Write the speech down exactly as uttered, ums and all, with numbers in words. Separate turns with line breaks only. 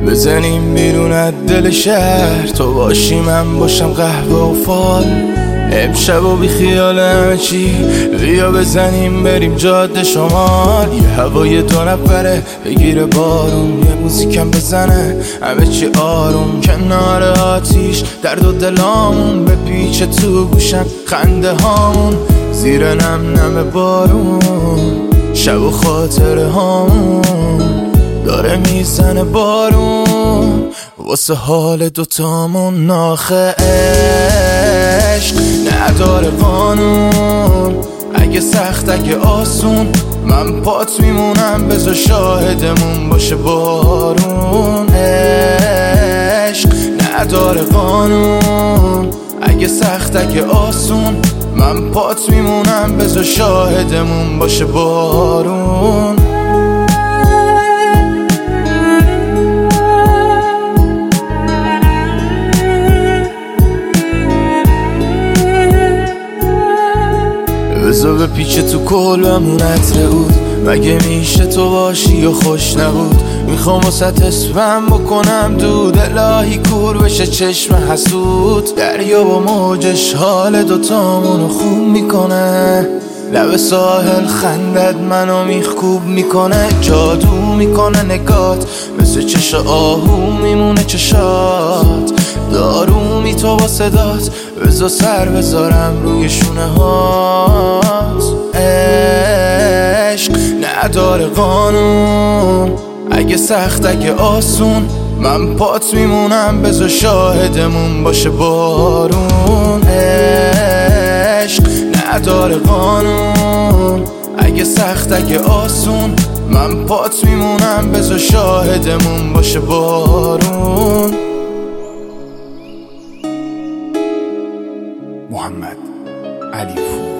بزنیم بیرون از دل شهر، تو باشی من باشم قهوه و فال. امشب و بی خیال همه چی، بیا بزنیم بریم جاده شمال. یه هوای دو نفره بگیره بارون، یه موزیکم بزنه همه چی آروم. کنار آتیش درد و دلامون بپیچه تو گوشم خنده هامون. زیر نم نم بارون شب و خاطره هامون داره میزنه بارون واسه حال دوتامون. ناخه عشق نداره قانون، اگه سخت اگه آسون من پات میمونم، بذار شاهدمون باشه بارون. عشق نداره قانون، اگه سخت اگه آسون من پات میمونم، بذار شاهدمون باشه بارون. بذار به پیچه تو کلبمون عطر بود، مگه میشه تو باشی یا خوش نبود. میخوام واسه اسمم بکنم دود، الهی کور بشه چشم حسود. دریا با موجش حال دوتامونو خوب میکنه، لب ساحل خندت منو میخکوب میکنه. جادو میکنه نگات مثل چش آهو میمونه چشات. دارو می تو با صدات، بذار سر بذارم روی شونه هات. عشق نداره قانون، اگه سخت اگه آسون من پات میمونم، بذار شاهدمون باشه بارون. عشق نداره قانون، اگه سخت اگه آسون من پات میمونم، بذار شاهدمون باشه بارون.
محمد علی پور.